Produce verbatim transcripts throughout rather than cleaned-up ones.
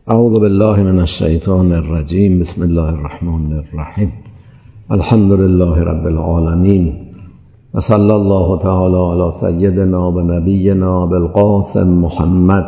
اعوذ بالله من الشیطان الرجیم. بسم الله الرحمن الرحیم. الحمد لله رب العالمین و صلی الله تعالی علی سیدنا و نبینا بالقاسم محمد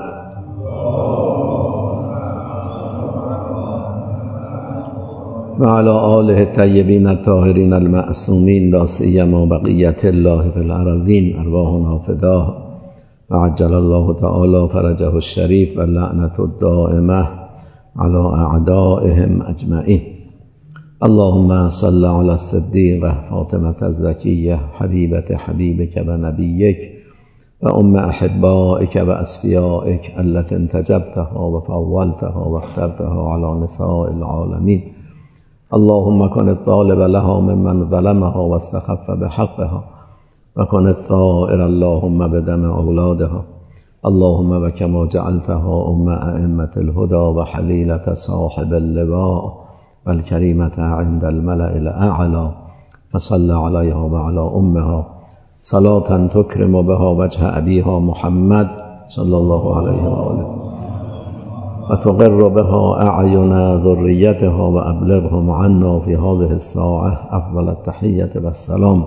و علی آله الطیبین الطاهرین المعصومین لا سیما بقیة الله فی الارضین ارواحنا فداه و عجل الله تعالی فرجه الشریف و لعنت الدائمه علی اعدائهم اجمعین. اللهم صل علی الصدیقه فاطمة الزکیه حبیبة حبیبک و نبیک و ام احبائک و اصفیائک التي انتجبتها و فولتها و اخترتها علی نساء العالمین. اللهم كن الطالب لها ممن ظلمها واستخف بحقها و کن الثائر اللهم بدم اولادها. اللهم و کما جعلتها ام ائمة الهدى و حلیلة صاحب اللواء و الکریمة عند الملأ الاعلی فصل علیها و علی امها صلاة تکرم بها وجه ابیها محمد صلی الله علیه و آله و تقر بها اعین ذریتها و ابلغهم عنا فی هذه الساعة افضل التحیة و السلام.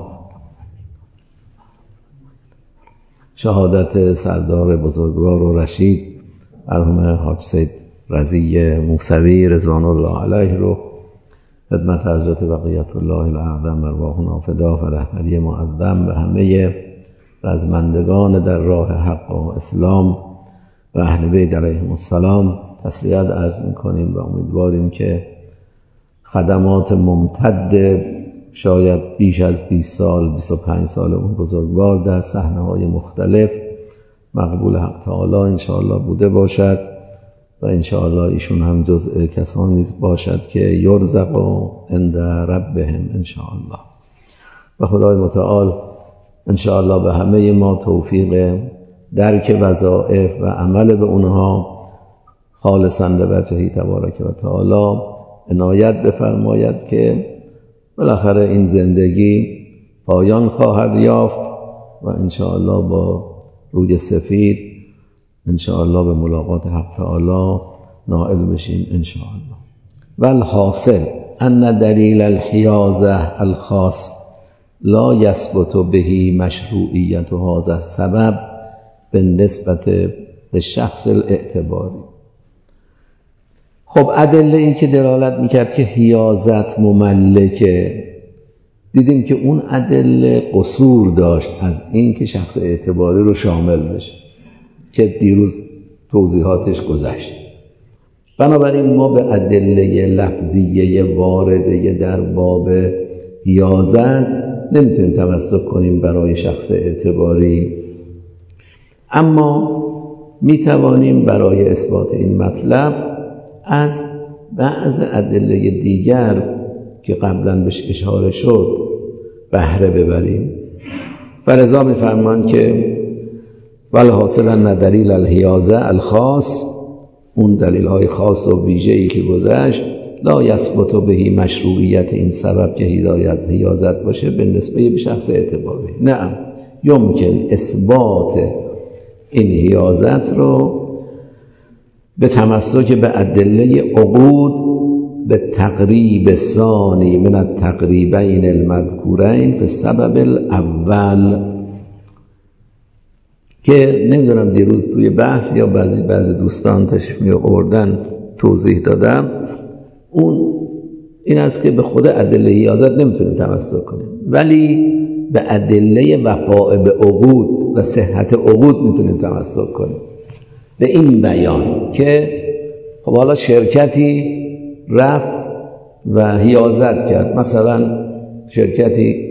شهادت سردار بزرگوار و رشید مرحوم حاج سید رضی موسوی رضوان الله علیه رو خدمت حضرت بقیت الله الاعظم ارواحنا فدا و رهبری معظم و همه رزمندگان در راه حق و اسلام و اهل بیت علیهم السلام تسلیت عرض می‌کنیم و امیدواریم که خدمات ممتد شاید بیش از بیست سال بیست و پنج سال اون بزرگوار در صحنه‌های مختلف مقبول حق تعالی انشاءالله بوده باشد و انشاءالله ایشون هم جزء کسانی باشد که یرزقوا عند ربهم انشاءالله. و خدای متعال انشاءالله به همه ما توفیق درک وظایف و عمل به اونها خالصاً لوجهه تبارک و تعالی عنایت بفرماید که بالاخره این زندگی پایان خواهد یافت و انشاءالله با روی سفید انشاءالله به ملاقات حق تعالی نائل بشیم انشاءالله. و الحاصل ان دلیل الحیازه الخاص لا یثبت به مشروعیت هذا السبب بالنسبه للشخص الاعتباری. خب ادله ای که دلالت میکرد که حیازت مملکه، دیدیم که اون ادله قصور داشت از این که شخص اعتباری رو شامل بشه که دیروز توضیحاتش گذشت. بنابراین ما به ادله لفظیه وارده در باب حیازت نمیتونیم تمسک کنیم برای شخص اعتباری، اما میتوانیم برای اثبات این مطلب از بعض ادله دیگر که قبلا بهش اشاره شد بهره ببریم. فلذا میفرمان که والحاصل ان دلیل الحیازه الخاص، اون دلیل های خاص و ویژه‌ای که گذشت، لا یثبت به مشروعیت این سبب که هدایت حیازت باشه به نسبه به شخص اعتباری. نه، یمکن اثبات این حیازت رو به تمسک به ادله عقود به تقریب ثانی من التقریبین المذکورین فی السبب الاول که نمیدونم دیروز توی بحث یا بعضی بعضی دوستان تشریف می آوردن توضیح دادم. اون این است که به خود ادله حیازت نمیتونیم تمسک کنیم، ولی به ادله وفاء به عقود و صحت عقود میتونیم تمسک کنیم. به این بیان که خب حالا شرکتی رفت و حیازت کرد، مثلا شرکتی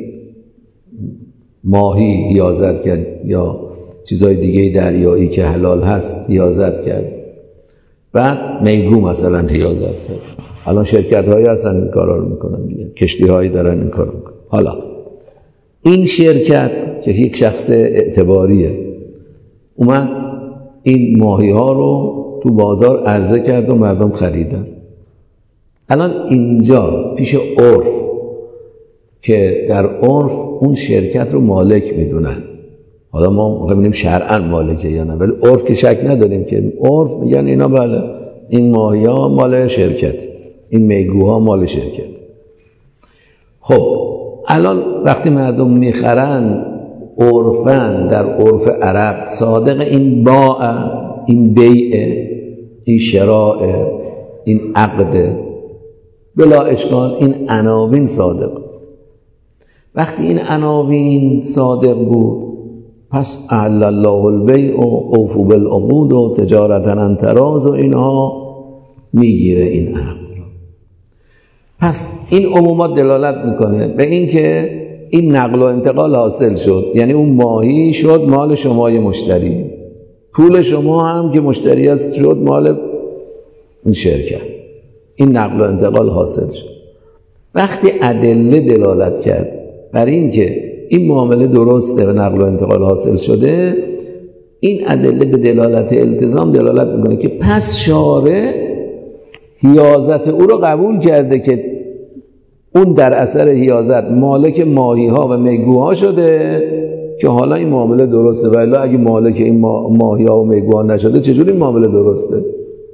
ماهی حیازت کرد یا چیزای دیگه دریایی که حلال هست حیازت کرد، بعد میگو مثلا حیازت کرد. الان شرکت هایی هستن این کارا رو میکنن دیگه، کشتی هایی دارن این کارو میکنن. حالا این شرکت که یک شخص اعتباریه اومد این ماهی ها رو تو بازار عرضه کرد و مردم خریدن. الان اینجا پیش عرف که در عرف اون شرکت رو مالک میدونن، حالا ما ببینیم شرعاً مالکه یا نه، ولی عرف که شک نداریم که عرف میگن اینا بله این ماهی‌ها مال شرکت، این میگوها مال شرکت. خب الان وقتی مردم میخرن عرفن، در عرف عرب صادق این باع، این بیع، این شراء، این عقد، بلا اشکال این عناوین صادق. وقتی این عناوین صادق بود پس احل الله البیع و اوفوا بالعقود و تجارتا عن تراض و اینها میگیره این عقد. پس این عمومات دلالت میکنه به این که این نقل و انتقال حاصل شد، یعنی اون ماهی شد مال شمای مشتری، پول شما هم که مشتری است شد مال این شرکت. این نقل و انتقال حاصل شد. وقتی ادله دلالت کرد بر این که این معامله درسته و نقل و انتقال حاصل شده، این ادله به دلالت التزام دلالت میکنه که پس شارع حیازت او رو قبول کرده که اون در اثر حیازت مالک ماهی ها و میگوها شده که حالا این معامله درسته. ولی اگه مالک این ماهی ها و میگوها نشده چجوری این معامله درسته؟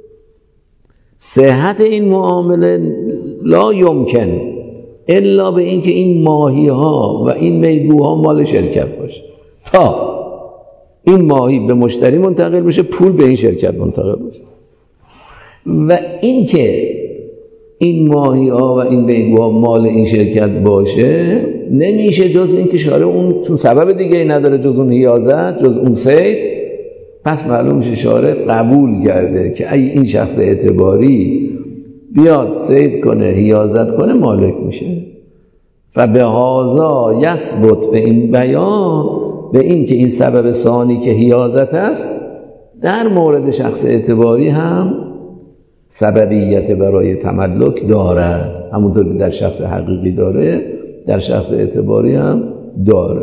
صحت این معامله لا یمکن الا به این که این ماهی ها و این میگوها مال شرکت باشه، تا این ماهی به مشتری منتقل بشه، پول به این شرکت منتقل بشه. و این که این ماهی ها و این میگوها مال این شرکت باشه نمیشه جز این که شارع اون چون سبب دیگه ای نداره جز اون حیازت، جز اون صید، پس معلوم میشه شارع قبول کرده که ای این شخص اعتباری بیاد صید کنه، حیازت کنه، مالک میشه. و به هذا یثبت به این بیان به این که این سبب ثانی که حیازت است در مورد شخص اعتباری هم سببیت برای تملک دارد، همونطور که در شخص حقیقی داره در شخص اعتباری هم داره.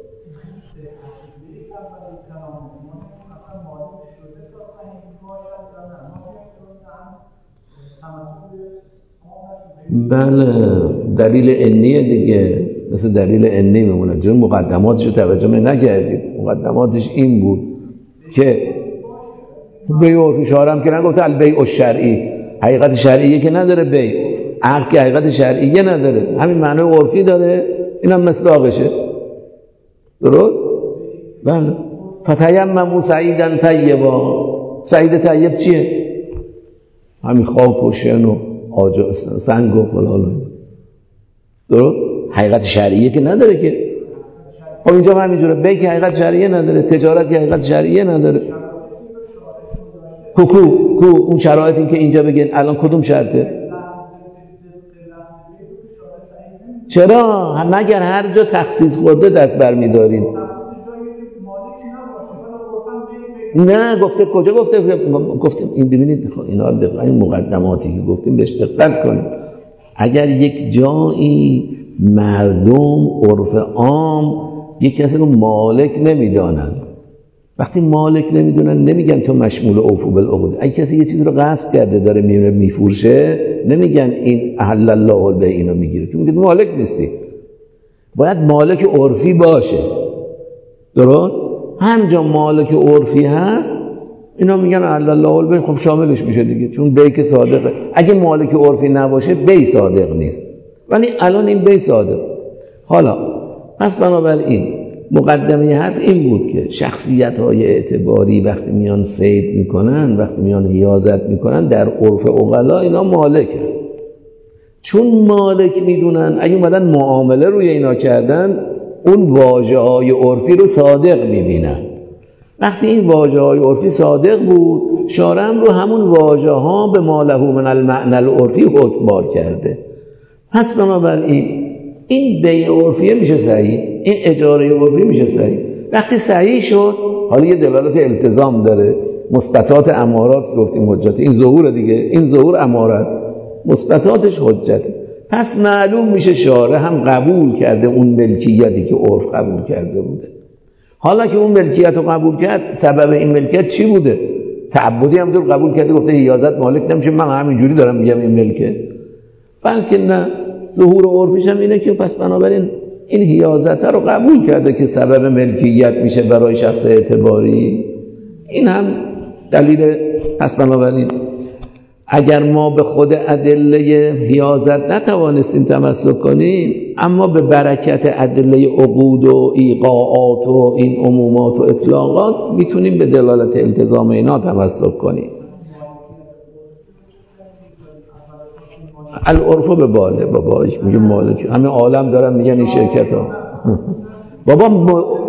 بله دلیل عنیه دیگه، مثل دلیل عنی میمونه. چون مقدماتش رو توجه نکردید. مقدماتش این بود که بیع عرفی شارم که نگفته البیع الشرعی، حقیقت شرعیه که نداره بیع، عقد که حقیقت شرعیه نداره، همین معنی عرفی داره، اینم مصداقشه. درست؟ بله. فتیمموا صعیدا طیبا. صعید طیب چیه؟ همین خاک و شن و آجر سنگ و فلان. درست؟ حقیقت شرعیه که نداره که. خب اینجا هم همینجوره، بیع که حقیقت شرعیه نداره، تجارت که حقیقت شرعیه نداره. کو کو کو اون شرایطی که اینجا بگین الان کدوم شرطه؟ چرا؟ مگر هر جا تخصیص خورده دست برمی‌دارین؟ نه گفته کجا گفته؟ گفتیم این ببینید اینا رو دقیقاً این مقدماتی که گفتیم بهش دقت کنید. اگر یک جایی مردم عرف عام یک کسی رو مالک نمیدانن، وقتی مالک نمیدونن نمیگن تو مشمول اوفوا بالعقود. اگه کسی یه چیز رو غصب کرده داره میونه میفروشه نمیگن این احل الله البیع اینو میگیره، چون میگه مالک نیستی. باید مالک عرفی باشه. درست؟ همجا مالک عرفی هست اینا میگن احل الله البیع، خب شاملش میشه دیگه، چون بیع که صادقه. اگه مالک عرفی نباشه بیع صادق نیست، ولی الان این بیع صادق. حالا پس بنابراین مقدمه حرف این بود که شخصیت‌های اعتباری وقتی میان صید میکنن، وقتی میان حیازت میکنن، در عرف عقلا اینا مالکن. چون مالک میدونن اگه اومدن معامله روی اینا کردن اون واژه‌های عرفی رو صادق میبینن. وقتی این واژه‌های عرفی صادق بود شارع هم رو همون واژه‌ها به ما له من المعنى العرفی حکم بار کرده. پس بنابراین این بیع عرفی میشه صحیح، این اجاره عرفی میشه صحیح. وقتی صحیح شد حالا یه دلالت التزام داره، مثبتات امارات گفتیم حجت، این ظهور دیگه، این ظهور اماره است، مثبتاتش حجت. پس معلوم میشه شارع هم قبول کرده اون ملکیتی که عرف قبول کرده بوده. حالا که اون ملکیت رو قبول کرد سبب این ملکیت چی بوده؟ تعبدی هم دور قبول کرده، گفته حیازت مالک نمیشه، من همینجوری دارم میگم این ملکه. بلکه نه، ظهور عرفیش هم اینه که پس بنابراین این حیازت رو قبول کرده که سبب ملکیت میشه برای شخص اعتباری. این هم دلیل. پس بنابراین اگر ما به خود ادله حیازت نتوانستیم تمسک کنیم، اما به برکت ادله عقود و ایقاعات و این عمومات و اطلاقات میتونیم به دلالت التزام اینا تمسک کنیم. العرف به باله، بابایش میگه مالک، همه عالم دارن میگن این شرکت ها. بابا م...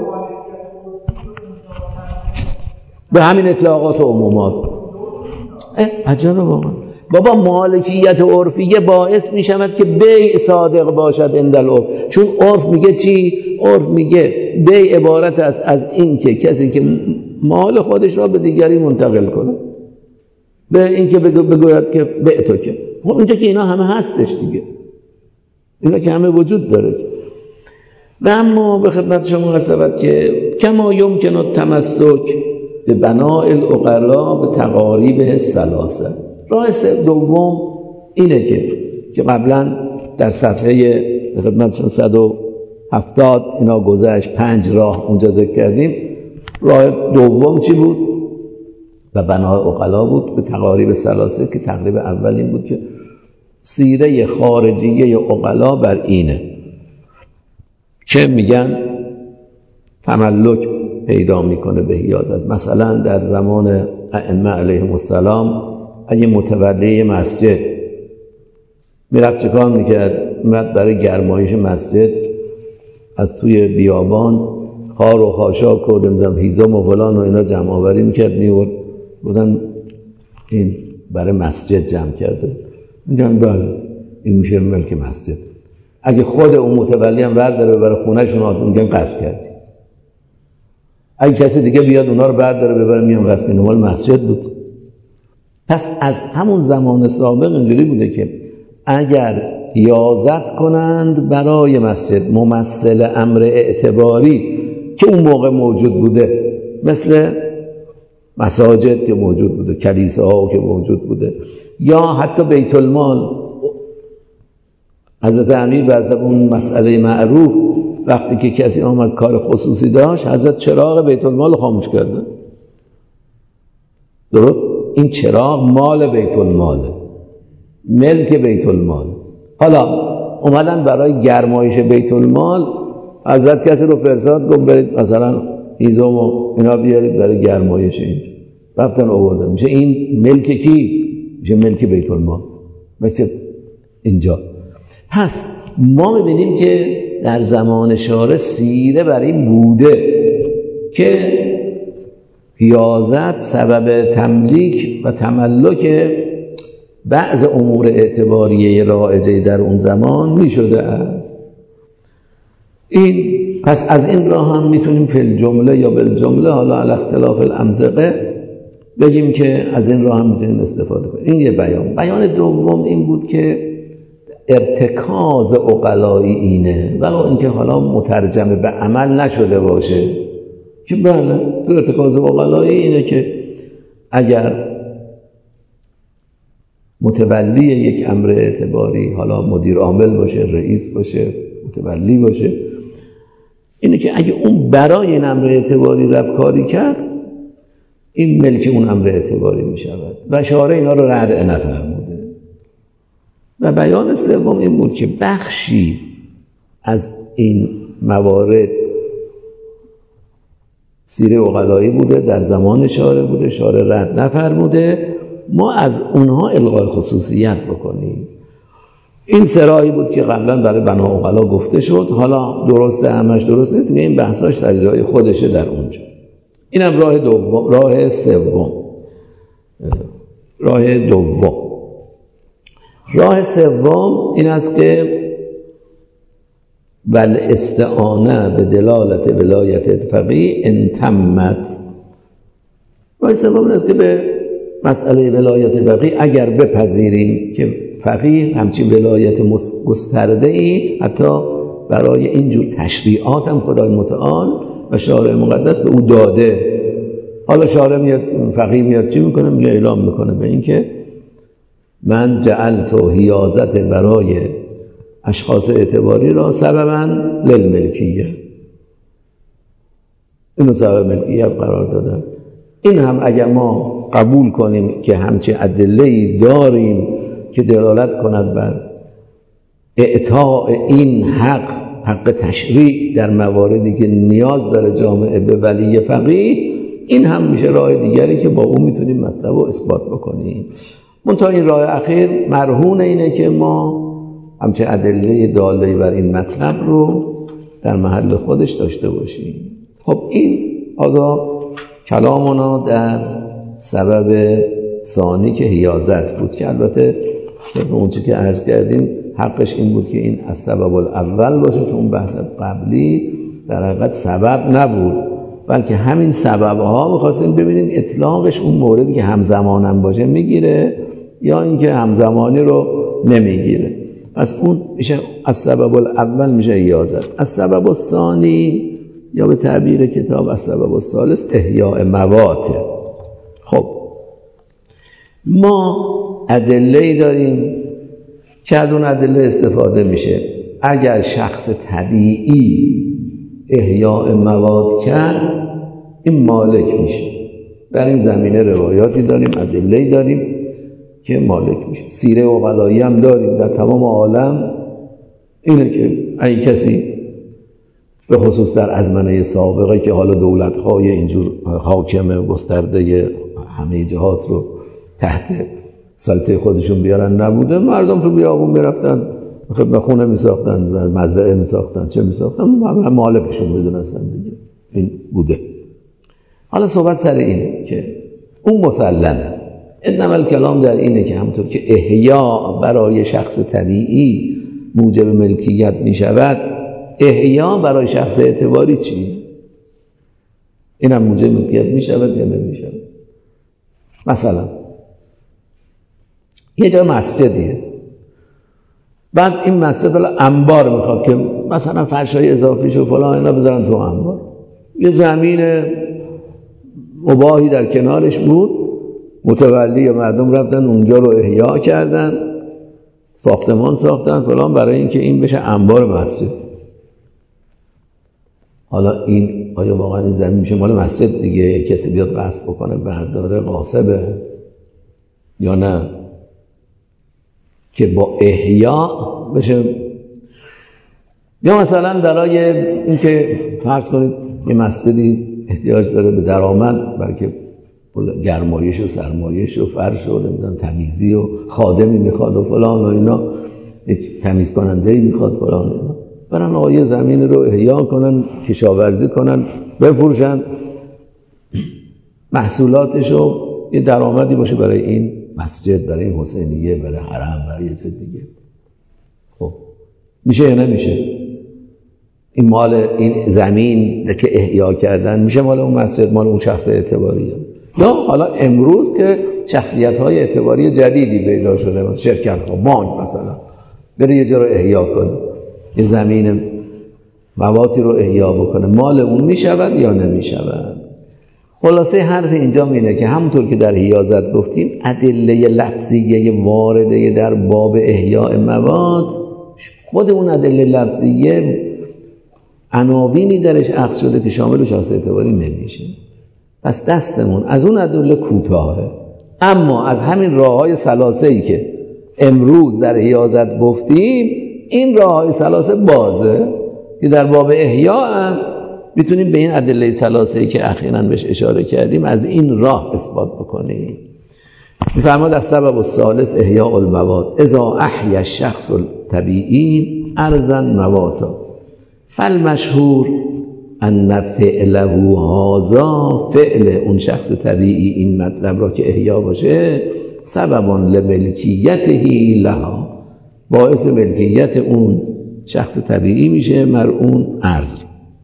به همین اطلاقات و عمومات. عجبه واقعا. بابا مالکیت عرفیه باعث می شود که بیع صادق باشد عند العرف. چون عرف میگه چی؟ عرف میگه بیع عبارت است از این که کسی که مال خودش را به دیگری منتقل کنه، به این که بگوید که بیع تو که، خب اینجا که اینا همه هستش دیگه، اینا که همه وجود داره. و اما به خدمت شما عرض شود که کما یمکن التمسک به بناء العقلا به تقاریب الثلاثه. راه دوم اینه که که قبلا در صفحه خدمتشون صد و هفتاد اینا گذشت، پنج راه اونجا ذکر کردیم. راه دوم چی بود؟ و بناء عقلا بود به تقاریب ثلاثه، که تقریب اول این بود که سیره خارجیه عقلا بر اینه که میگن تملک پیدا میکنه به حیازت. مثلا در زمان ائمه علیهم السلام اگه متولی مسجد میرفت چکار میکرد؟ میرفت برای گرمایش مسجد از توی بیابان خار و خاشاک و نمیدونم هیزم و فلان و اینا جمع آوری میکرد، میورد بودن این برای مسجد جمع کرده، میگن بله این میشه ملک مسجد. اگه خود اون متولی هم برداره برای خونهشون آدم میگن غصب کردی. اگه کسی دیگه بیاد اونا رو برداره ببره میگن غصب، این مال مسجد بود. پس از همون زمان سابق اینجوری بوده که اگر حیازت کنند برای مسجد ممثل امر اعتباری که اون موقع موجود بوده، مثل مساجد که موجود بوده، کلیساها که موجود بوده، یا حتی بیت المال. حضرت امیر بعد اون مسئله معروف وقتی که کسی آمد کار خصوصی داشت، حضرت چراغ بیت المال خاموش کرده. درست؟ این چراغ مال بیت الماله، ملک بیت المال. حالا اومدن برای گرمایش بیت المال، حضرت کسی رو فرستاد گفت برید مثلا هیزم و اینا بیارید برای گرمایش اینجا، رفتن آوردن. میشه این ملک کی؟ میشه ملک بیت المال، مثل اینجا. پس ما میبینیم که در زمان شارع سیره بر این بوده که حیازت سبب تملیک و تملک بعض امور اعتباریه رایجه در اون زمان میشده است. این پس از این راه هم میتونیم فی الجمله یا بالجمله، حالا علی اختلاف الامزقه، بگیم که از این راه هم میتونیم استفاده کنیم. این یه بیان. بیان دوم این بود که ارتکاز عقلایی اینه، ولو اینکه حالا مترجمه به عمل نشده باشه، که بله تو ارتکاز عقلایی اینه که اگر متولی یک امر اعتباری، حالا مدیر عامل باشه، رئیس باشه، متولی باشه، اینه که اگه اون برای این امر اعتباری رفت کاری کرد، این ملک اون امر اعتباری می شود و شارع اینا رو رد نفرموده. و بیان سوم این بود که بخشی از این موارد سیره عقلایی بوده، در زمان شارع بوده، شارع رد نفرموده، ما از اونها الغای خصوصیت بکنیم. این سرایی بود که قبلا برای بنا عقلا گفته شد. حالا درسته همش درست نیست، این بحثاش در جای خودشه در اونجا. اینم راه دوم. راه سوم راه دوم راه سوم این است که ول استعانه به دلالت ولایت فقیه انتمت. راه سوم این است که به مسئله ولایت فقیه اگر بپذیریم که فقیه همچین ولایت گسترده ای حتی برای اینجور تشریعات هم خدای متعال و شارع مقدس به او داده. حالا شارع میاد، فقیه میاد چی میکنه؟ میگه اعلام میکنه به این که من جعلت حیازت برای اشخاص اعتباری را سببا للملکیه، اینو سبب ملکیت قرار دادم. این هم اگر ما قبول کنیم که همچه ادله‌ای داریم که دلالت کند بر اعطاء این حق، حق تشریع در مواردی که نیاز داره جامعه به ولی فقیه، این هم میشه راه دیگری که با اون میتونیم مطلب رو اثبات بکنیم. منتها این راه اخیر مرهون اینه که ما همچه ادله داله بر این مطلب رو در محل خودش داشته باشیم. خب این آزا کلامونا در سبب ثانی که حیازت بود، که البته طبق اون چی که عرض کردیم حقش این بود که این از سبب الاول باشه، چون بحث قبلی در حقیقت سبب نبود، بلکه همین سببها می‌خواستیم ببینیم اطلاقش اون موردی که همزمانم باشه میگیره یا اینکه همزمانی رو نمیگیره. پس اون میشه از سبب الاول میشه حیازت. از سبب الثانی یا به تعبیر کتاب از سبب الثالث احیاء مواته. خب ما ادله‌ای داریم که از اون ادله استفاده میشه. اگر شخص طبیعی احیاء مواد کرد این مالک میشه. در این زمینه روایاتی داریم، ادله‌ای داریم که مالک میشه. سیره و غلایی هم داریم در تمام عالم، اینه که اگه کسی به خصوص در ازمنه سابقه که حالا دولت‌های اینجور حاکم گسترده همه جهات رو تحت سلطه خودشون بیارن نبوده، مردم تو بیابون میرفتن خب خونه میساختن، مزرعه میساختن، چه میساختن، مالکشون میدونستن دیگه. این بوده. حالا صحبت سر اینه که اون مسلمه. انما الکلام در اینه که همونطور که احیا برای شخص طبیعی موجب ملکیت میشود، احیا برای شخص اعتباری چی؟ اینم موجب ملکیت میشود یا نمیشود؟ مثلا یه جا مسجدیه، بعد این مسجد حالا انبار میخواد که مثلا فرشای اضافیش و فلان اینا بذارن تو انبار. یه زمین مباحی در کنارش بود، متولی مردم رفتن اونجا رو احیا کردن، ساختمان ساختن فلان برای اینکه این بشه انبار مسجد. حالا این آیا واقعا این زمین میشه مال مسجد دیگه؟ کسی بیاد غصب بکنه برداره غاصبه یا نه که با احیا بشه؟ یا مثلا برای اینکه فرض کنید یه مسجدی احتیاج داره به درآمد، برای که گرمایش و سرمایش و فرش و نمیدونم تمیزی و خادمی میخواد و فلان و اینا، یک تمیز کننده‌ای میخواد فلان و اینا، برن آیه زمین رو احیا کنن، کشاورزی کنن، بفروشن، محصولاتش رو یه درآمدی باشه برای این مسجد، برای این حسینیه، برای حرم، برای یه چیز دیگه. خب میشه یا نمیشه؟ این مال این زمین که احیا کردن میشه مال اون مسجد، مال اون شخص اعتباریه؟ یا حالا امروز که شخصیت‌های اعتباری جدیدی پیدا شده، مثلا شرکت‌ها، بانک مثلا، بره یه جا رو احیا کنه، یه زمین مواتی رو احیا بکنه، مال اون میشود یا نمیشود؟ خلاصه حرف اینجا اینه که همونطور که در حیازت گفتیم ادله لفظیه وارده در باب احیاء مواد، خود اون ادله لفظیه عناوینی درش اخذ شده که شامل شخص اعتباری نمیشه. پس دستمون از اون ادله کوتاهه، اما از همین راههای ثلاثه‌ای که امروز در حیازت گفتیم، این راههای ثلاثه بازه که در باب احیاء هم میتونیم به این ادله ثلاثه‌ای که اخیراً بهش اشاره کردیم از این راه اثبات بکنیم. میفرماد از سبب الثالث احیاء المواد اذا احیا الشخص الطبیعی ارضا مواتا فالمشهور ان فعله هذا، فعل اون شخص طبیعی این مطلب را که احیا باشه، سبب لملکیته لها، باعث ملکیت اون شخص طبیعی میشه مر اون ارض.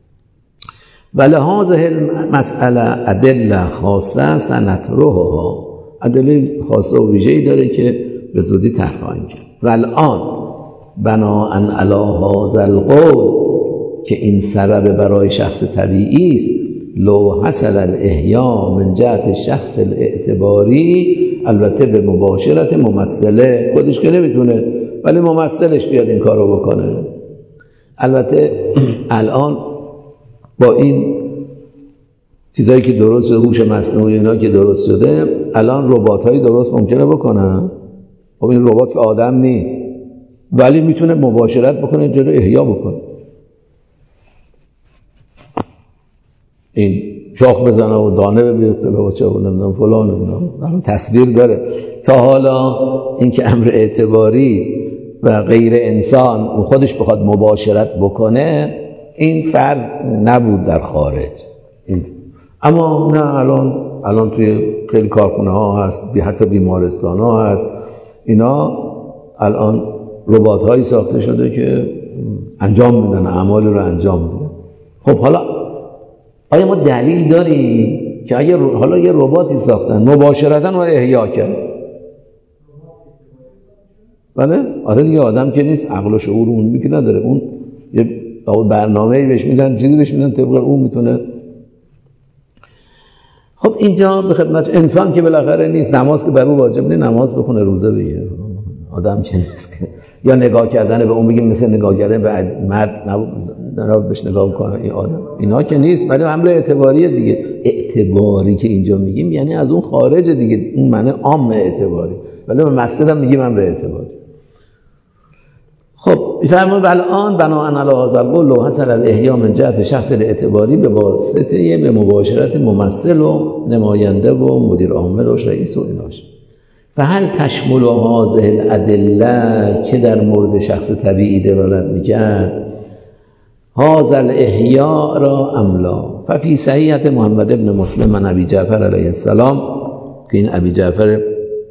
ولهذا المسأله ادله خاصه سنطرحها، ادله خاصه و ویژه‌ای داره که به زودی طرح خواهیم کرد. والآن بناء علی هذا القول که این سبب برای شخص طبیعی است، لو حصل الاحیاء من جهت الشخص الاعتباری، البته به مباشرت ممثله، خودش که نمیتونه ولی ممثلش بیاد این کارو بکنه. البته الان با این چیزایی که درست شده، هوش مصنوعی اینا که درست شده، الان ربات‌های درست ممکنه بکنن. خب این ربات که آدم نیست ولی میتونه مباشرت بکنه، اینجا رو احیا بکنه، این شاخ بزنه و دانه ببیره و چه نمیدونم فلان اینا تصویر داره. تا حالا این که امر اعتباری و غیر انسان و خودش بخواد مباشرت بکنه، این فرض نبود در خارج. این اما نه، الان الان توی خیلی کارخونه ها هست، حتی بیمارستان ها هست، اینا الان ربات هایی ساخته شده که انجام میدن، اعمال رو انجام میدن. خب حالا آیا ما دلیل داریم که اگر حالا یه رباتی ساختن مباشرتاً رو احیا کرد؟ بله آره دیگه، آدم که نیست، عقل و شعور اون که نداره، اون یه برنامه‌ای بهش میدن، چیزی بهش میدن، طبق اون میتونه. خب اینجا به خدمت انسان که بالاخره نیست، نماز که بر او واجب نیست، نماز بخونه، روزه بگیره، آدم که نیست که یا نگاه کردن به اون بگیم مثل نگاه کردن به مرد نبود بهش نگاه کنه این آدم، اینا که نیست. ولی امر اعتباریه دیگه. اعتباری که اینجا میگیم یعنی از اون خارج دیگه، اون معنی عام اعتباری، ولی به مسجد هم میگیم امر اعتباری. خب فرمود الان بناء علی هذا القول حصل الاحیا من جهت شخص الاعتباری به واسطه به مباشرت ممثل و نماینده و مدیر عامل و رئیس و ایناش. فهل تشمل هذه الادله که در مورد شخص طبیعی دلالت میکرد هذا الاحیا را ام لا؟ ففي صحیحة محمد ابن مسلم عن ابی جعفر علیه السلام، که این ابی جعفر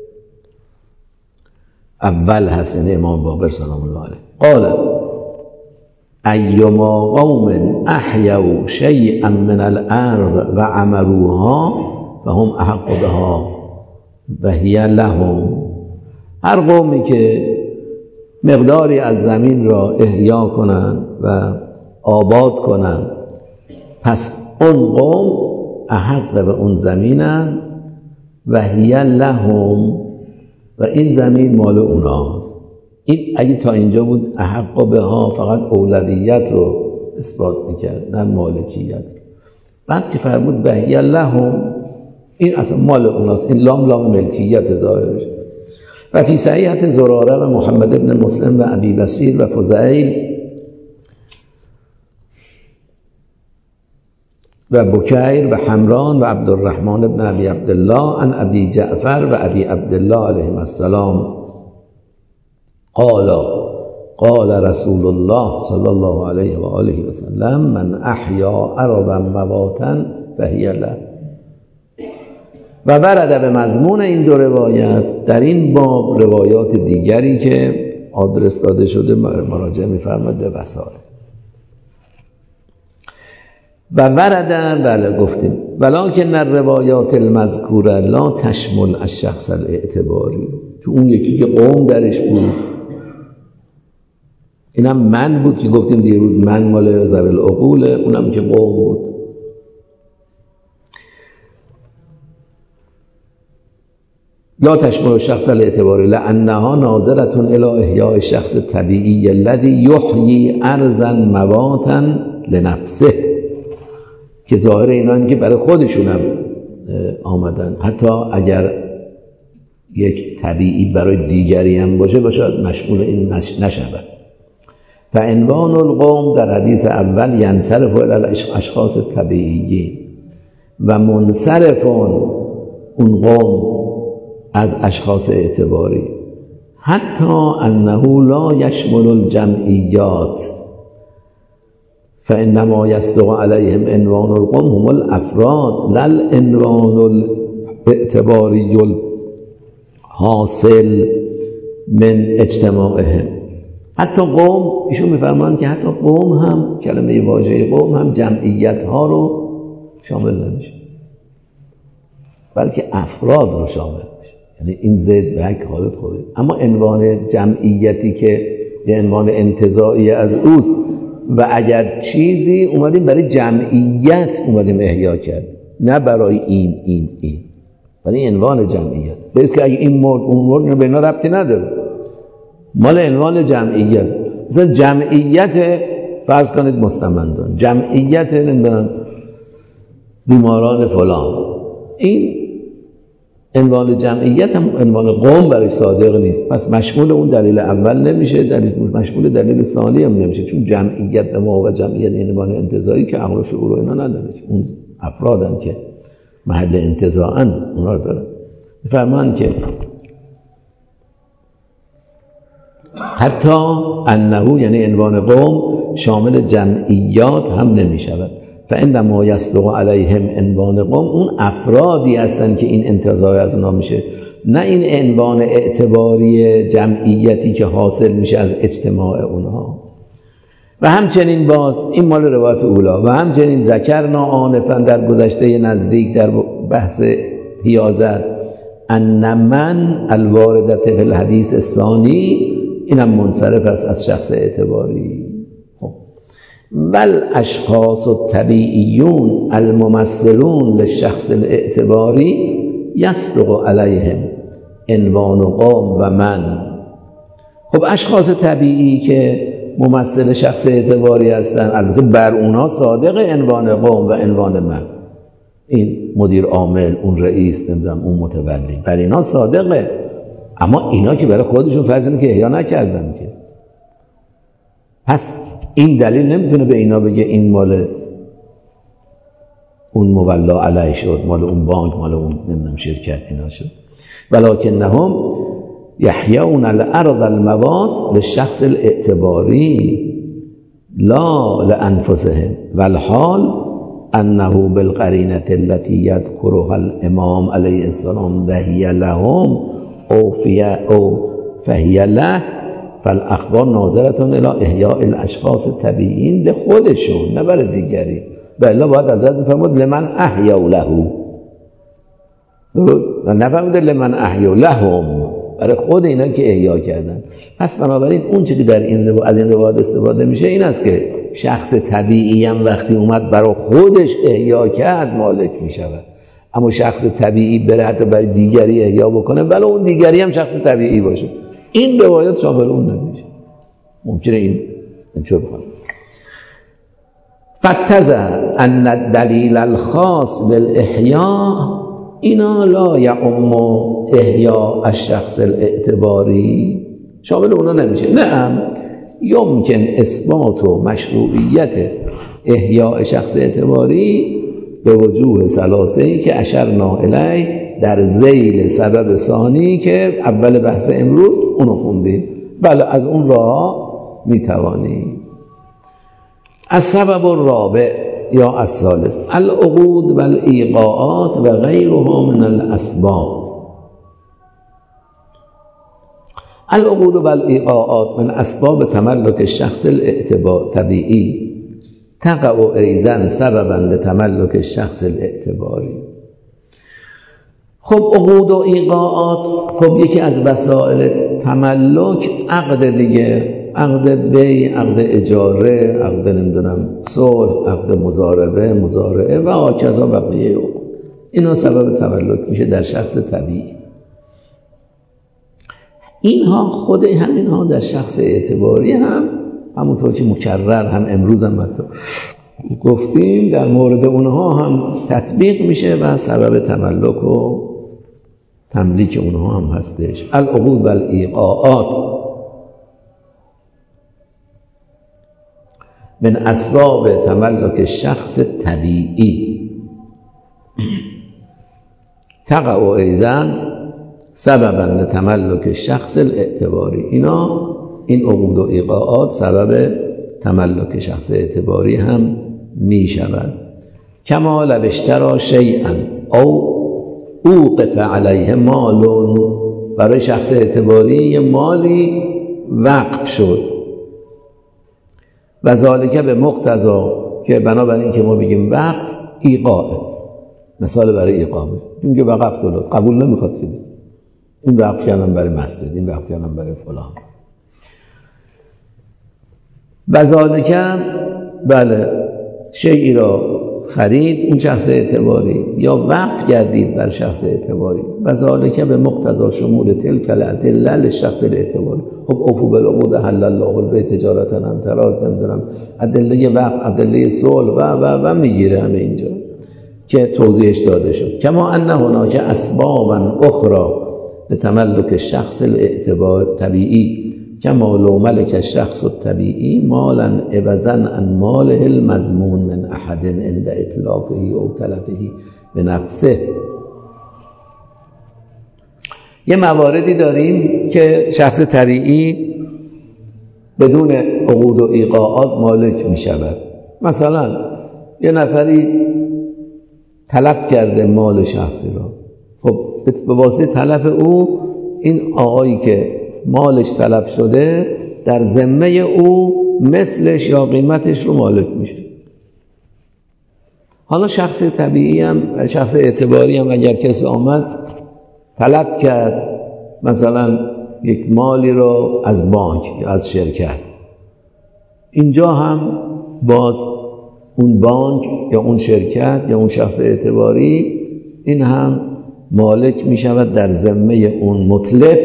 اول هست، یعنی امام باقر سلام الله علیه، قال ایما قوم احیوا شیئا من الارض و عمروها فهم احق بها و هی لهم. هر قومی که مقداری از زمین را احیا کنند و آباد کنند، پس اون قوم احق به اون زمینن و هی لهم، و این زمین مال اوناست. این اگه تا اینجا بود احق بها فقط اولویت رو اثبات میکرد، نه مالکیت. بعد که فرمود و هی لهم، این اصلا مال اوناست، این لام لام ملکیت ظاهرش. و فی صحیحة زراره و محمد ابن مسلم و ابی بصیر و فضیل و بکیر و حمران و عبدالرحمن ابن ابی عبدالله عن ابی جعفر و ابی عبدالله علیهم السلام قال قال رسول الله صلی الله علیه و آله و سلم من احیا ارضا مواتا فهی له. و ورد به مضمون این دو روایت در این باب روایات دیگری که آدرس داده شده، مراجعه می‌فرماد به وسائل. و ورد، بله گفتیم، ولکن الروایات المذکوره لا تشمل الشخص الاعتباری، چون اون یکی که قوم درش بود، اینم من بود که گفتیم دیروز، من مال ذوی العقول، اونم که قوم بود. لا تشمل الشخص الاعتباری لانها ناظرة الی احیاء الشخص الطبیعی الذی یحیی ارضا مواتا لنفسه، که ظاهر اینا این که برای خودشون هم آمدن، حتی اگر یک طبیعی برای دیگری هم باشه باشه مشمول این نشود. فعنوان القوم در حدیث اول ینصرف الی الاشخاص الطبیعیین و منصرفون اون قوم از اشخاص اعتباری، حتی انه لا یشمل الجمعیات فانما یصدق علیهم عنوان القوم هم الافراد لا العنوان الاعتباری الحاصل من اجتماعهم. حتی قوم، ایشون میفرمایند که حتی قوم هم، کلمه واژه قوم هم جمعیت ها رو شامل نمیشه، بلکه افراد رو شامل میشه. یعنی این زید به یک حالت خوبه، اما عنوان جمعیتی که یه عنوان انتزاعی از اوست و اگر چیزی اومدیم برای جمعیت اومدیم احیا کرد، نه برای این این این، برای عنوان جمعیت. بس که اگه این مرد اون مرد به اینا ربطی نداره، مال عنوان جمعیت. مثلا جمعیت فرض کنید مستمندان، جمعیت نمیدونم بیماران فلان. این عنوان جمعیت هم عنوان قوم برای صادق نیست، پس مشمول اون دلیل اول نمیشه، دلیل مشمول دلیل ثانی هم نمیشه، چون جمعیت به ما و جمعیت عنوان انتزاعی که عقل و شعور و اینا نداره، اون افرادن که محل انتزاعن اونا رو دارن. میفرمان که حتی انه یعنی عنوان قوم شامل جمعیات هم نمی شود. فإنما یصدق علیهم عنوان قوم اون افرادی هستن که این انتزاع از اونا میشه، نه این عنوان اعتباری جمعیتی که حاصل میشه از اجتماع اونها. و همچنین باز این مال روایت اولا، و همچنین ذکرنا آنفا در گذشته نزدیک در بحث حیازت ان من الواردت فی الحدیث الثانی اینم منصرف است از شخص اعتباری. ول اشخاص الطبیعیون الممثلون للشخص الاعتباری یصدق علیهم عنوان قوم و من. خب اشخاص طبیعی که ممثل شخص اعتباری هستن البته بر اونها صادق عنوان قوم و عنوان من، این مدیر عامل، اون رئیس، نمیدونم اون متولی، بر اینا صادقه، اما اینا که برای خودشون فرض اینه که احیا نکردن که، پس این دلیل نمیتونه به اینا بگه این مال اون مولا علیه شد، مال اون بانک، مال اون نمیدونم شرکت اینا شد. ولکنهم یحیون الارض المواد للشخص الاعتباری لا لانفسهم والحال انه بالقرینه التي یذکرها الامام علیه السلام وهی لهم او فی او فهی له فالاخبار ناظرة الى احیاء الاشخاص الطبیعیین به خودشون نه برای دیگری. بله باید حضرت میفرمود لمن احیوا له، نفرمود لمن احیوا لهم، برای خود اینا که احیا کردن. پس بنابراین اون چیزی که در این از این روایت استفاده میشه این است که شخص طبیعی هم وقتی اومد برای خودش احیا کرد مالک میشود، اما شخص طبیعی بره حتی برای دیگری احیا بکنه ولی اون دیگری هم شخص طبیعی باشه، این روایت شامل اون نمیشه. ممکنه این اینطور بخوام فتزر ان الدلیل الخاص بالاحیاء اینا لا یعم احیاء الشخص الاعتباری، شامل اونا نمیشه. نعم یمکن اثبات و مشروعیت احیاء شخص اعتباری به وجوه ثلاثه‌ای که اشرنا الیه در ذیل سبب ثانی که اول بحث امروز اونو خوندیم. بله از اون راه میتوانیم. از سبب الرابع یا الثالث العقود و الایقاعات و غیرها من الاسباب. العقود و الایقاعات من اسباب تملک الشخص الاعتبار طبیعی تقع ایضا سببا لتملک الشخص الاعتباری. خب عقود و ایقاعات، خب یکی از وسایل تملک عقد دیگه، عقد بی، عقد اجاره، عقد نمیدونم صلح، عقد مضاربه، مزارعه و هاکذا بقیه عقود، اینا سبب تملک میشه در شخص طبیعی. اینها خود همینها در شخص اعتباری هم همونطور که مکرر هم امروز هم حتی گفتیم در مورد اونها هم تطبیق میشه و سبب تملک و تملیک اونها هم هستش. العقود و الایقاعات من اسباب تملک شخص طبیعی تقع ایضا سببا لتملک شخص الاعتباری. اینا این عقود و ایقاعات سبب تملک شخص اعتباری هم می شود. کما لو اشتری شیئا او اوقف علیه مال، برای شخص اعتباری یه مالی وقف شد و ذالک به مقتضا که بنابراین که ما بگیم وقف ایقاعه، مثال برای ایقامه، این که وقف دولت قبول نمیخواد که این وقف کردن برای مسجد، این وقف کردن برای فلان و ذالک بله شیئی را خرید اون شخص اعتباری یا وقف گردید بر شخص اعتباری و ذالک به مقتضا شمول تلک الادله للشخص الاعتباری. خب اوفوا بالعقود احل الله البیع تجارتا عن تراض، نمیدونم ادله وقف، ادله صلح و و و میگیره همه اینجا. که توضیحش داده شد. کما ان هناک اسبابا اخرى لتملک الشخص الاعتبار طبیعی کما لو ملک الشخص الطبیعی مالا عوضا عن ماله المضمون من احد عند اتلافه او تلفه بنفسه. یه مواردی داریم که شخص طبیعی بدون عقود و ایقاعات مالک می شود. مثلا یه نفری تلف کرده مال شخصی را، خب به واسطه تلف او این آقایی که مالش تلف شده در ذمه او مثلش یا قیمتش رو مالک میشه. حالا شخص طبیعی هم، شخص اعتباری هم اگر کسی آمد تلف کرد مثلا یک مالی رو از بانک یا از شرکت، اینجا هم باز اون بانک یا اون شرکت یا اون شخص اعتباری این هم مالک می شود در ذمه اون متلف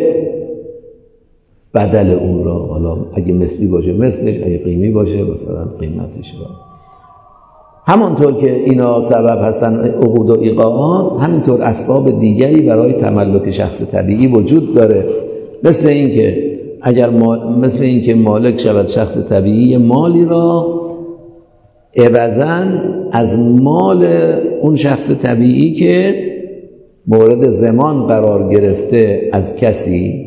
بدل اون را، حالا اگه مثلی باشه مثلش، اگه قیمی باشه مثلا قیمتش را. همانطور که اینا سبب هستن عقود و ایقاعات، همینطور اسباب دیگری برای تملک شخص طبیعی وجود داره، مثل این که اگر مال... مثل این که مالک شود شخص طبیعی مالی را عوضاً از مال اون شخص طبیعی که مورد ضمان قرار گرفته از کسی.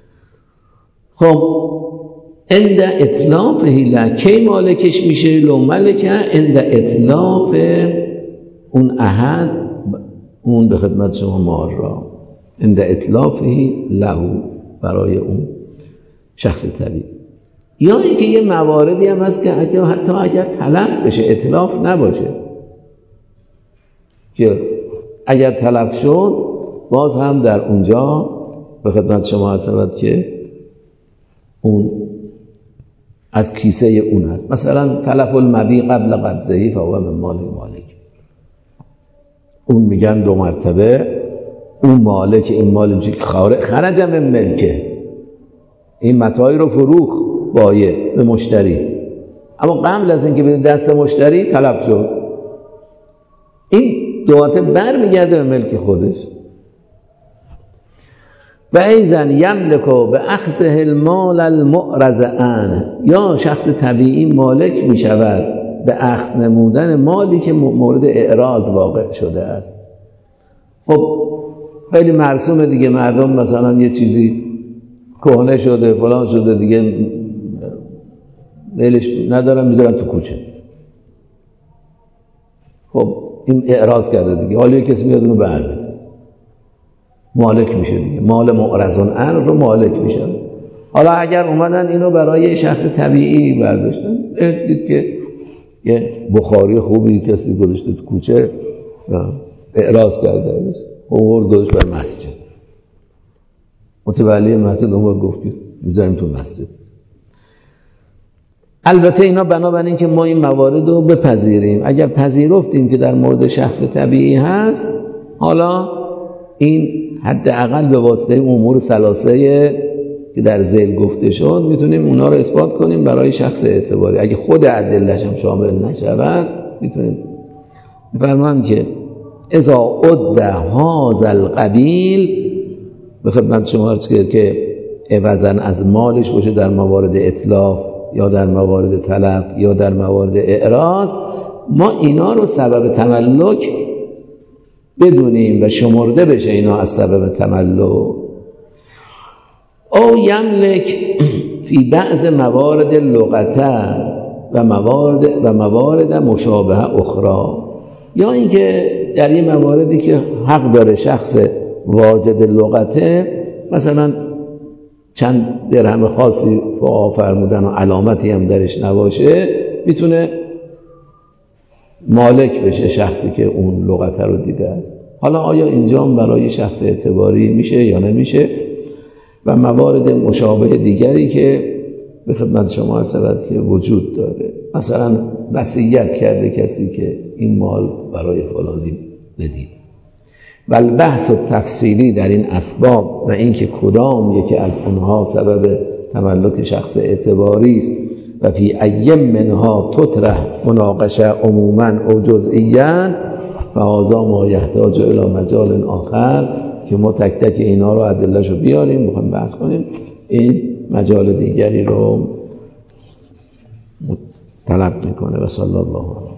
خب عند اطلاف له کی مالکش میشه؟ لو ملکه عند اطلاف اون احد اون به خدمت شما مال را، عند اطلافه له برای اون شخص طبیعی. یا اینکه یه مواردی هم هست که اگر حتی اگر تلف بشه اطلاف نباشه، که اگر تلف شد باز هم در اونجا به خدمت شما عرض شود که اون از کیسه اون هست. مثلا تلف المبیع قبل قبضه فهو من مال مالک، اون میگن دو مرتبه اون مالک این مال خرج من ملکه، این متاعی رو فروخت بایع به مشتری، اما قبل از اینکه به دست مشتری تلف شد، این دو مرتبه برمیگرده به ملک خودش. و ایزن یملکو به اخذ المال المعرض عنه، یا شخص طبیعی مالک می شود به اخذ نمودن مالی که مورد اعراض واقع شده است. خب خیلی مرسومه دیگه، مردم مثلا یه چیزی کهنه شده فلان شده دیگه میلش ندارن میذارن تو کوچه، خب این اعراض کرده دیگه، حالا یه کسی میاد اونو برمی‌داره مالک میشه دیگه، مال معرضون عنه رو مالک میشه. حالا اگر اومدن اینو برای شخص طبیعی برداشتن، دید که یه بخاری خوبی کسی گذاشته تو کوچه اعراض کرده، آورد گذاشت بر مسجد، متولی مسجد اومد گفت میذاریم تو مسجد. البته اینا بنابراین این که ما این موارد رو بپذیریم، اگر پذیرفتیم که در مورد شخص طبیعی هست، حالا این حداقل به واسطه امور ثلاثه که در ذیل گفته شد میتونیم اونا رو اثبات کنیم برای شخص اعتباری. اگه خود ادله‌اش هم شامل نشود میتونیم بفرمایند که اذا عد هذا القبیل، به خدمت شما عرض کرد که عوضاً از مالش باشه در موارد اتلاف یا در موارد تلف یا در موارد اعراض، ما اینا رو سبب تملک بدونیم و شمرده بشه اینا از سبب تملک. او یملک فی بعض موارد لغته و موارد و موارد مشابه اخرى، یا اینکه در این مواردی که حق داره شخص واجد لغته، مثلا چند درهم خاصی فقها فرمودن و علامتی هم درش نباشه، میتونه مالک بشه شخصی که اون لغته رو دیده است. حالا آیا اینجا برای شخص اعتباری میشه یا نمیشه؟ و موارد مشابه دیگری که به خدمت شما عرض شود که وجود داره، مثلا وصیت کرده کسی که این مال برای فلانی بدید. و البحث و تفصیلی در این اسباب و اینکه کدام یکی از اونها سبب تملک شخص اعتباری است و فی ایم منها تطرح مناقشه عموما او جزئیاً، فهذا ما یحتاج الی مجال آخر که ما تک تک اینا رو ادله‌شو بیاریم میخوایم بحث کنیم، این مجال دیگری رو طلب میکنه. و صلی الله علیه